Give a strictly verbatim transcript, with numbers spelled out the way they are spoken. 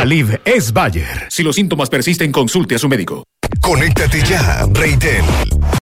Aleve es Bayer. Si los síntomas persisten, consulte a su médico. Conéctate ya, Reitel.